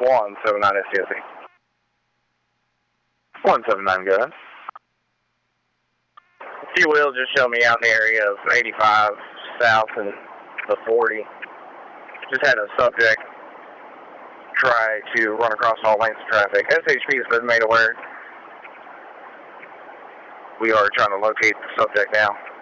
179 STSC. 179, go ahead. If you will, just show me out in the area of 85 south and the 40. Just had a subject try to run across all lanes of traffic. SHP has been made aware. We are trying to locate the subject now.